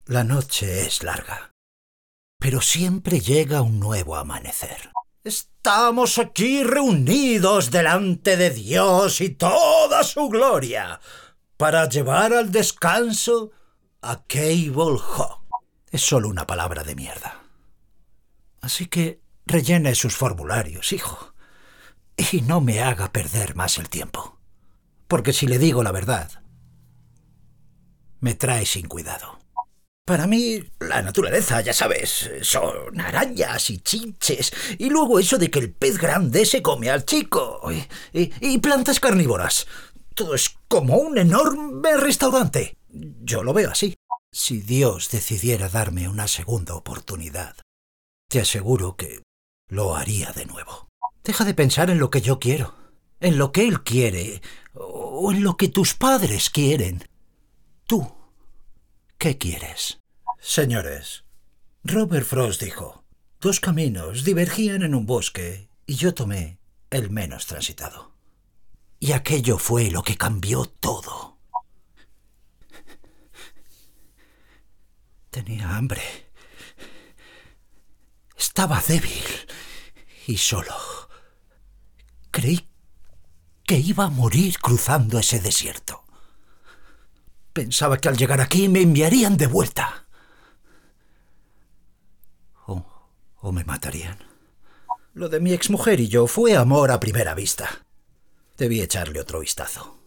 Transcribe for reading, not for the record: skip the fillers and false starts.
La noche es larga, pero siempre llega un nuevo amanecer. Estamos aquí reunidos delante de Dios y toda su gloria para llevar al descanso a Cable Hawk. Es solo una palabra de mierda. Así que rellene sus formularios, hijo, y no me haga perder más el tiempo. Porque si le digo la verdad, me trae sin cuidado. Para mí, la naturaleza, ya sabes, son arañas y chinches. Y luego eso de que el pez grande se come al chico. Y plantas carnívoras. Todo es como un enorme restaurante. Yo lo veo así. Si Dios decidiera darme una segunda oportunidad, te aseguro que lo haría de nuevo. Deja de pensar en lo que yo quiero, en lo que Él quiere, o en lo que tus padres quieren. Tú, ¿qué quieres? Señores, Robert Frost dijo, 2 caminos divergían en un bosque y yo tomé el menos transitado. Y aquello fue lo que cambió todo. Tenía hambre. Estaba débil y solo. Creí que iba a morir cruzando ese desierto. Pensaba que al llegar aquí me enviarían de vuelta. O me matarían. Lo de mi exmujer y yo fue amor a primera vista. Debí echarle otro vistazo.